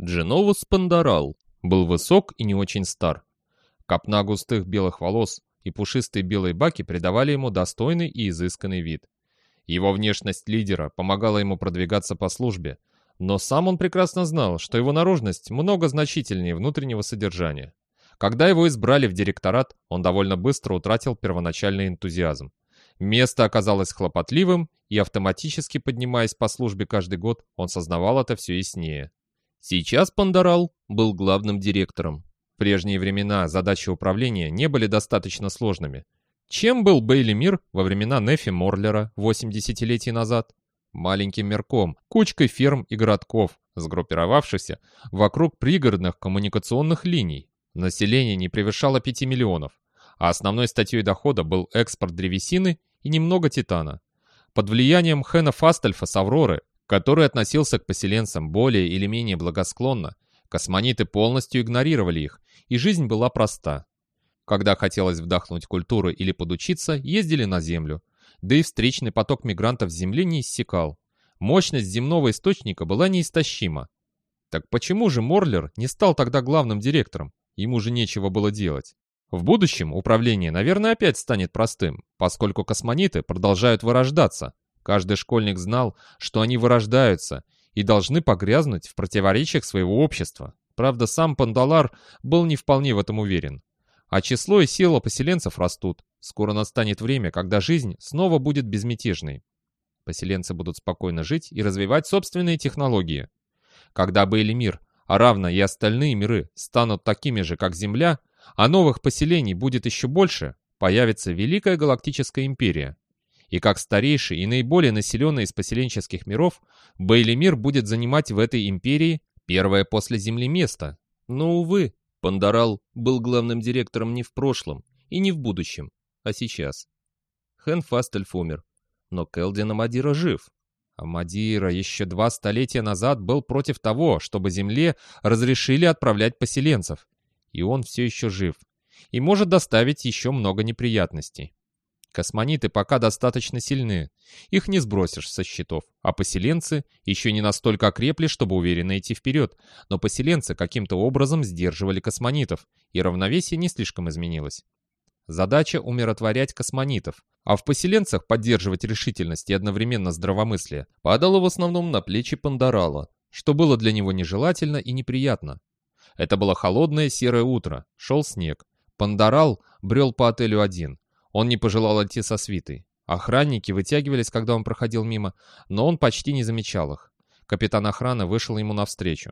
Дженовус Пандарал был высок и не очень стар. Копна густых белых волос и пушистые белые баки придавали ему достойный и изысканный вид. Его внешность лидера помогала ему продвигаться по службе, но сам он прекрасно знал, что его наружность много значительнее внутреннего содержания. Когда его избрали в директорат, он довольно быстро утратил первоначальный энтузиазм. Место оказалось хлопотливым, и автоматически поднимаясь по службе каждый год, он сознавал это все яснее. Сейчас Пандарал был главным директором. В прежние времена задачи управления не были достаточно сложными. Чем был Бейли Мир во времена Нефи Морлера 8 десятилетий назад? Маленьким мирком, кучкой ферм и городков, сгруппировавшихся вокруг пригородных коммуникационных линий. Население не превышало 5 миллионов, а основной статьей дохода был экспорт древесины и немного титана. Под влиянием Хэна Фастальфа с Авроры, который относился к поселенцам более или менее благосклонно, космониты полностью игнорировали их, и жизнь была проста. Когда хотелось вдохнуть культуру или подучиться, ездили на Землю, да и встречный поток мигрантов с Земли не иссякал. Мощность земного источника была неистощима. Так почему же Морлер не стал тогда главным директором? Ему же нечего было делать. В будущем управление, наверное, опять станет простым, поскольку космониты продолжают вырождаться. Каждый школьник знал, что они вырождаются и должны погрязнуть в противоречиях своего общества. Правда, сам Пандалар был не вполне в этом уверен. А число и сила поселенцев растут. Скоро настанет время, когда жизнь снова будет безмятежной. Поселенцы будут спокойно жить и развивать собственные технологии. Когда Бейли Мир, а равно и остальные миры, станут такими же, как Земля, а новых поселений будет еще больше, появится Великая Галактическая Империя. И как старейший и наиболее населенный из поселенческих миров, Бейли Мир будет занимать в этой империи первое после Земли место. Но, увы, Пандарал был главным директором не в прошлом и не в будущем, а сейчас. Хэн Фастальф умер, но Келдин Амадира жив. Амадира еще 2 столетия назад был против того, чтобы Земле разрешили отправлять поселенцев. И он все еще жив. И может доставить еще много неприятностей. Космониты пока достаточно сильны. Их не сбросишь со счетов. А поселенцы еще не настолько окрепли, чтобы уверенно идти вперед. Но поселенцы каким-то образом сдерживали космонитов. И равновесие не слишком изменилось. Задача умиротворять космонитов, а в поселенцах поддерживать решительность и одновременно здравомыслие падала в основном на плечи Пандарала, что было для него нежелательно и неприятно. Это было холодное серое утро, шел снег. Пандарал брел по отелю один. Он не пожелал идти со свитой. Охранники вытягивались, когда он проходил мимо, но он почти не замечал их. Капитан охраны вышел ему навстречу.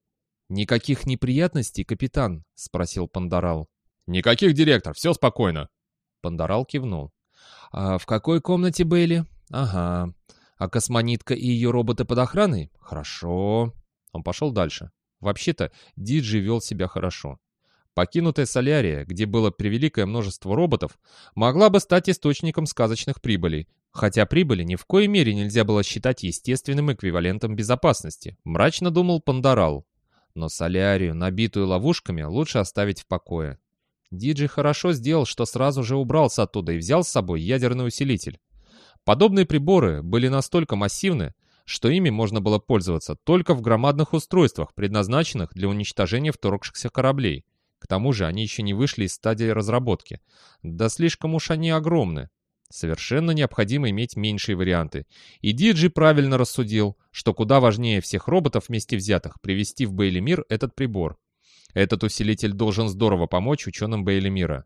«Никаких неприятностей, капитан?» — спросил Пандарал. «Никаких, директор, все спокойно». Пандарал кивнул. «А в какой комнате Бейли?» «Ага. А космонитка и ее роботы под охраной?» «Хорошо». Он пошел дальше. Вообще-то, Диджи вел себя хорошо. Покинутая Солярия, где было превеликое множество роботов, могла бы стать источником сказочных прибылей, хотя прибыли ни в коей мере нельзя было считать естественным эквивалентом безопасности, мрачно думал Пандарал. Но Солярию, набитую ловушками, лучше оставить в покое. Диджи хорошо сделал, что сразу же убрался оттуда и взял с собой ядерный усилитель. Подобные приборы были настолько массивны, что ими можно было пользоваться только в громадных устройствах, предназначенных для уничтожения вторгшихся кораблей. К тому же они еще не вышли из стадии разработки. Да слишком уж они огромны. Совершенно необходимо иметь меньшие варианты. И Диджи правильно рассудил, что куда важнее всех роботов вместе взятых привести в Бейли Мир этот прибор. Этот усилитель должен здорово помочь ученым Бейли Мира.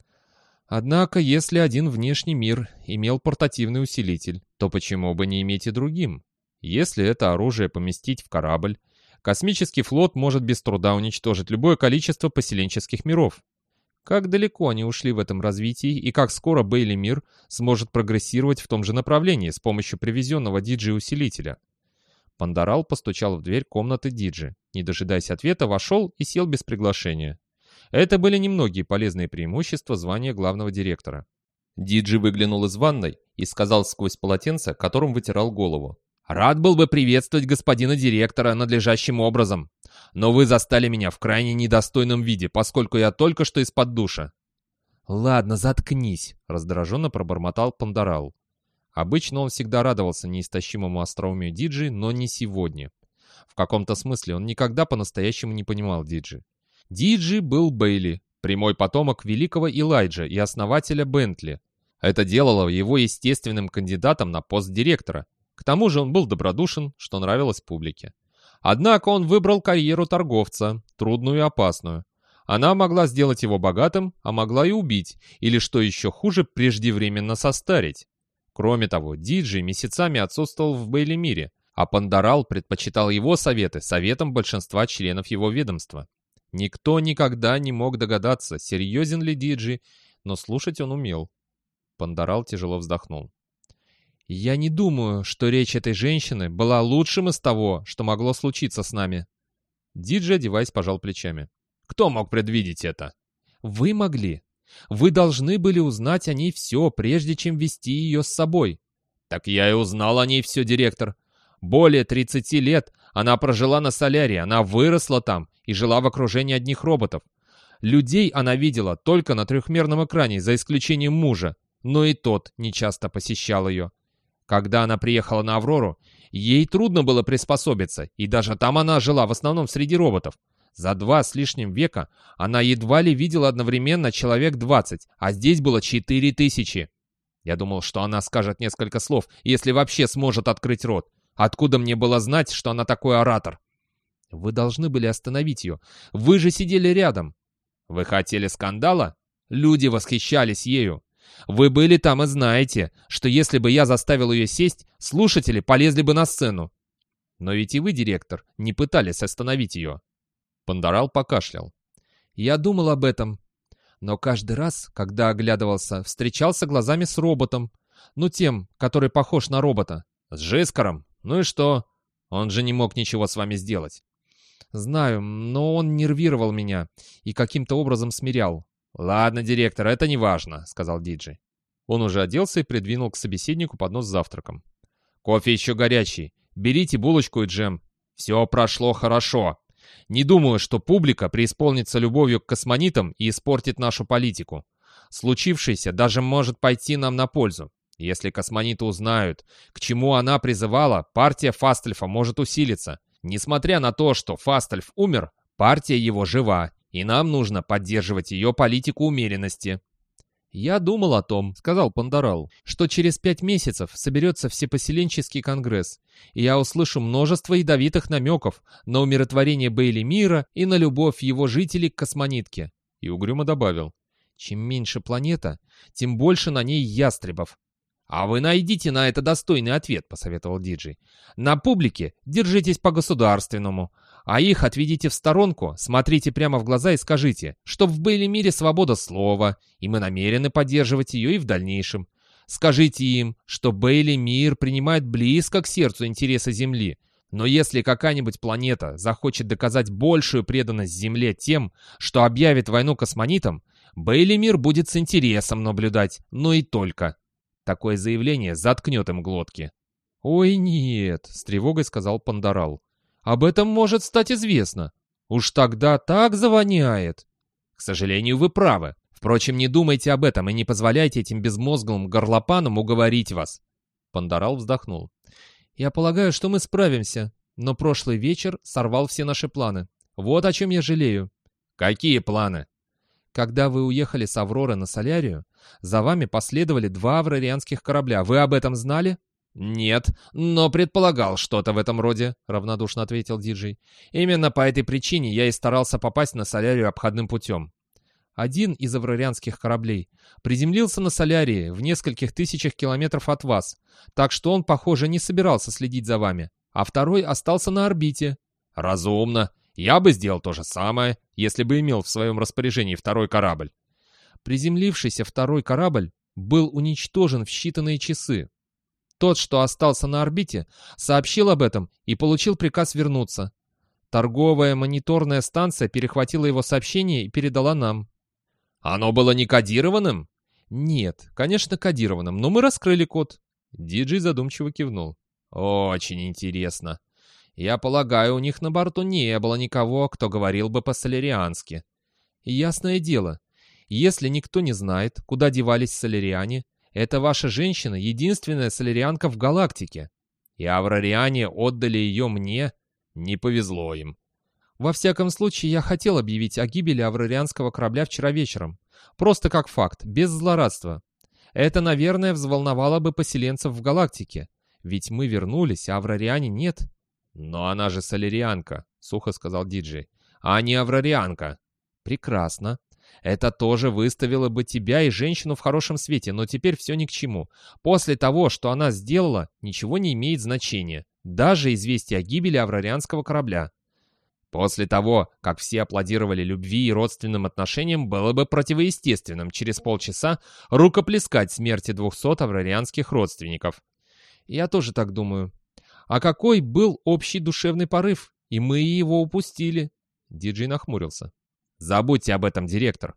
Однако, если один внешний мир имел портативный усилитель, то почему бы не иметь и другим? Если это оружие поместить в корабль, космический флот может без труда уничтожить любое количество поселенческих миров. Как далеко они ушли в этом развитии и как скоро Бейли Мир сможет прогрессировать в том же направлении с помощью привезенного Диджи-усилителя? Пандарал постучал в дверь комнаты Диджи. Не дожидаясь ответа, вошел и сел без приглашения. Это были немногие полезные преимущества звания главного директора. Диджи выглянул из ванной и сказал сквозь полотенце, которым вытирал голову. «Рад был бы приветствовать господина директора надлежащим образом, но вы застали меня в крайне недостойном виде, поскольку я только что из-под душа». «Ладно, заткнись», — раздраженно пробормотал Пандарал. Обычно он всегда радовался неистощимому остроумию Диджи, но не сегодня. В В каком-то смысле он никогда по-настоящему не понимал Диджи. Диджи был Бейли, прямой потомок великого Элайджа и основателя Бентли. Это делало его естественным кандидатом на пост директора. К тому же он был добродушен, что нравилось публике. Однако он выбрал карьеру торговца, трудную и опасную. Она могла сделать его богатым, а могла и убить, или, что еще хуже, преждевременно состарить. Кроме того, Диджи месяцами отсутствовал в Бейли-мире, а Пандарал предпочитал его советы советам большинства членов его ведомства. Никто никогда не мог догадаться, серьезен ли Диджи, но слушать он умел. Пандарал тяжело вздохнул. «Я не думаю, что речь этой женщины была лучшим из того, что могло случиться с нами». Диджи, одеваясь, пожал плечами. «Кто мог предвидеть это?» «Вы могли. Вы должны были узнать о ней все, прежде чем вести ее с собой». «Так я и узнал о ней все, директор. Более 30 лет она прожила на Солярии, она выросла там и жила в окружении одних роботов. Людей она видела только на трехмерном экране, за исключением мужа, но и тот нечасто посещал ее. Когда она приехала на Аврору, ей трудно было приспособиться, и даже там она жила в основном среди роботов. За 2 с лишним века она едва ли видела одновременно человек 20, а здесь было 4000. Я думал, что она скажет несколько слов, если вообще сможет открыть рот. Откуда мне было знать, что она такой оратор? Вы должны были остановить ее. Вы же сидели рядом. Вы хотели скандала? Люди восхищались ею. Вы были там и знаете, что если бы я заставил ее сесть, слушатели полезли бы на сцену. Но ведь и вы, директор, не пытались остановить ее. Пандарал покашлял. Я думал об этом. Но каждый раз, когда оглядывался, встречался глазами с роботом. Ну, тем, который похож на робота. С Жискаром? Ну и что? Он же не мог ничего с вами сделать. Знаю, но он нервировал меня и каким-то образом смирял. «Ладно, директор, это не важно», — сказал Диджи. Он уже оделся и придвинул к собеседнику поднос с завтраком. «Кофе еще горячий. Берите булочку и джем. Все прошло хорошо. Не думаю, что публика преисполнится любовью к космонитам и испортит нашу политику. Случившееся даже может пойти нам на пользу. Если космониты узнают, к чему она призывала, партия Фастельфа может усилиться. Несмотря на то, что Фастельф умер, партия его жива, и нам нужно поддерживать ее политику умеренности». «Я думал о том, — сказал Пандарал, — что через 5 месяцев соберется всепоселенческий конгресс, и я услышу множество ядовитых намеков на умиротворение Бейли-мира и на любовь его жителей к космонитке». И угрюмо добавил: «Чем меньше планета, тем больше на ней ястребов». «А вы найдите на это достойный ответ», — посоветовал Диджей. «На публике держитесь по-государственному, а их отведите в сторонку, смотрите прямо в глаза и скажите, что в Бейли-мире свобода слова, и мы намерены поддерживать ее и в дальнейшем. Скажите им, что Бейли-мир принимает близко к сердцу интересы Земли, но если какая-нибудь планета захочет доказать большую преданность Земле тем, что объявит войну космонитам, Бейли-мир будет с интересом наблюдать, но и только». Такое заявление заткнет им глотки. «Ой, нет», — с тревогой сказал Пандарал. «Об этом может стать известно. Уж тогда так завоняет». «К сожалению, вы правы. Впрочем, не думайте об этом и не позволяйте этим безмозглым горлопанам уговорить вас». Пандарал вздохнул. «Я полагаю, что мы справимся, но прошлый вечер сорвал все наши планы. Вот о чем я жалею». «Какие планы?» «Когда вы уехали с Авроры на Солярию, за вами последовали 2 аврорианских корабля. Вы об этом знали?» «Нет, но предполагал что-то в этом роде», — равнодушно ответил Диджей. «Именно по этой причине я и старался попасть на Солярию обходным путем». Один из аврорианских кораблей приземлился на Солярии в нескольких тысячах километров от вас, так что он, похоже, не собирался следить за вами, а второй остался на орбите. «Разумно. Я бы сделал то же самое, если бы имел в своем распоряжении второй корабль». Приземлившийся второй корабль был уничтожен в считанные часы. Тот, что остался на орбите, сообщил об этом и получил приказ вернуться. Торговая мониторная станция перехватила его сообщение и передала нам. «Оно было не кодированным?» «Нет, конечно, кодированным, но мы раскрыли код». Диджей задумчиво кивнул. «Очень интересно. Я полагаю, у них на борту не было никого, кто говорил бы по-солериански». «Ясное дело. Если никто не знает, куда девались солериане, это ваша женщина единственная солерианка в галактике. И аврориане отдали ее мне. Не повезло им. Во всяком случае, я хотел объявить о гибели аврарианского корабля вчера вечером. Просто как факт, без злорадства. Это, наверное, взволновало бы поселенцев в галактике. Ведь мы вернулись, а аврариане нет. Но она же солярианка, сухо сказал Диджей. А не аврарианка. Прекрасно. Это тоже выставило бы тебя и женщину в хорошем свете, но теперь все ни к чему. После того, что она сделала, ничего не имеет значения. Даже известие о гибели аврарианского корабля. После того, как все аплодировали любви и родственным отношениям, было бы противоестественным через полчаса рукоплескать смерти 200 аврарианских родственников. Я тоже так думаю. А какой был общий душевный порыв? И мы его упустили. Диджей нахмурился. Забудьте об этом, директор.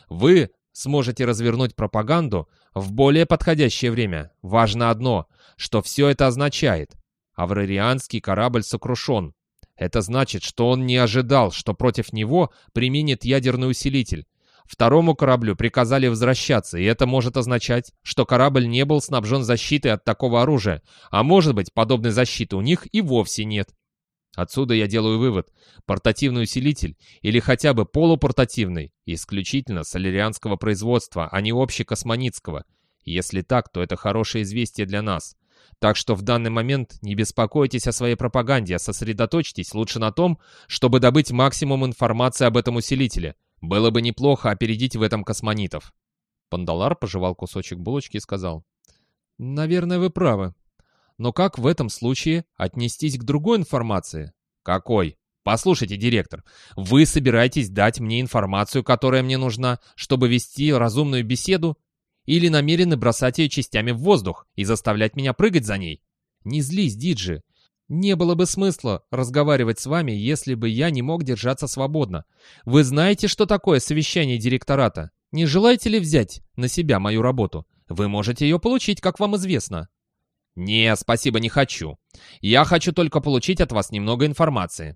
Вы сможете развернуть пропаганду в более подходящее время. Важно одно, что все это означает. Аврарианский корабль сокрушен. Это значит, что он не ожидал, что против него применит ядерный усилитель. Второму кораблю приказали возвращаться, и это может означать, что корабль не был снабжен защитой от такого оружия, а может быть, подобной защиты у них и вовсе нет. Отсюда я делаю вывод. Портативный усилитель, или хотя бы полупортативный, исключительно солярианского производства, а не общекосмонитского. Если так, то это хорошее известие для нас. Так что в данный момент не беспокойтесь о своей пропаганде, а сосредоточьтесь лучше на том, чтобы добыть максимум информации об этом усилителе. Было бы неплохо опередить в этом космонитов. Пандалар пожевал кусочек булочки и сказал: «Наверное, вы правы. Но как в этом случае отнестись к другой информации?» «Какой? Послушайте, директор, вы собираетесь дать мне информацию, которая мне нужна, чтобы вести разумную беседу? Или намерены бросать ее частями в воздух и заставлять меня прыгать за ней?» «Не злись, Диджи. Не было бы смысла разговаривать с вами, если бы я не мог держаться свободно. Вы знаете, что такое совещание директората? Не желаете ли взять на себя мою работу? Вы можете ее получить, как вам известно». «Не, спасибо, не хочу. Я хочу только получить от вас немного информации».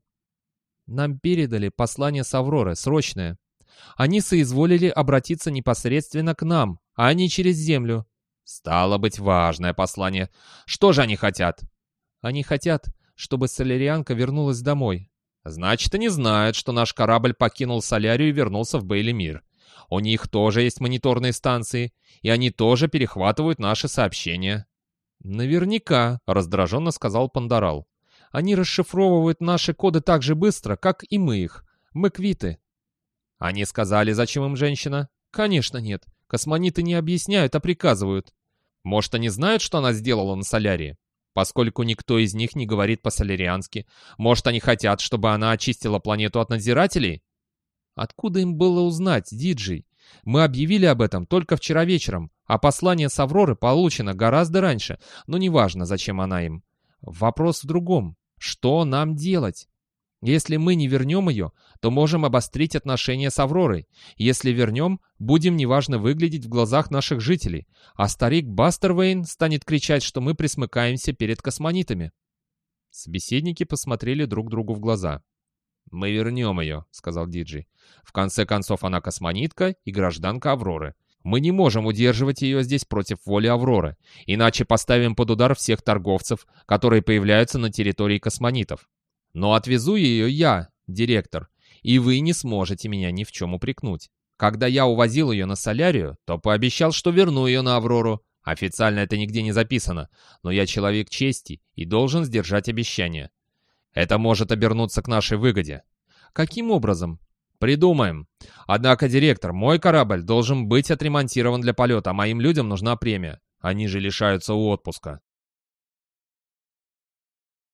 «Нам передали послание с Авроры, срочное. Они соизволили обратиться непосредственно к нам, а не через Землю». «Стало быть, важное послание. Что же они хотят?» «Они хотят, чтобы солярианка вернулась домой». «Значит, они знают, что наш корабль покинул Солярию и вернулся в Бейлимир. У них тоже есть мониторные станции, и они тоже перехватывают наши сообщения». «Наверняка», — раздраженно сказал Пандарал. «Они расшифровывают наши коды так же быстро, как и мы их. Мы квиты». «Они сказали, зачем им женщина?» «Конечно нет. Космониты не объясняют, а приказывают». «Может, они знают, что она сделала на Солярии? Поскольку никто из них не говорит по-соляриански, может, они хотят, чтобы она очистила планету от надзирателей?» «Откуда им было узнать, Диджей? Мы объявили об этом только вчера вечером, а послание с Авроры получено гораздо раньше, но неважно, зачем она им. Вопрос в другом. Что нам делать? Если мы не вернем ее, то можем обострить отношения с Авророй. Если вернем, будем неважно выглядеть в глазах наших жителей, а старик Бастервейн станет кричать, что мы присмыкаемся перед космонитами». Собеседники посмотрели друг другу в глаза. «Мы вернем ее», — сказал Диджей. «В конце концов, она космонитка и гражданка Авроры. Мы не можем удерживать ее здесь против воли Авроры, иначе поставим под удар всех торговцев, которые появляются на территории космонитов. Но отвезу ее я, директор, и вы не сможете меня ни в чем упрекнуть. Когда я увозил ее на Солярию, то пообещал, что верну ее на Аврору. Официально это нигде не записано, но я человек чести и должен сдержать обещание. Это может обернуться к нашей выгоде». «Каким образом?» «Придумаем. Однако, директор, мой корабль должен быть отремонтирован для полета, а моим людям нужна премия. Они же лишаются отпуска».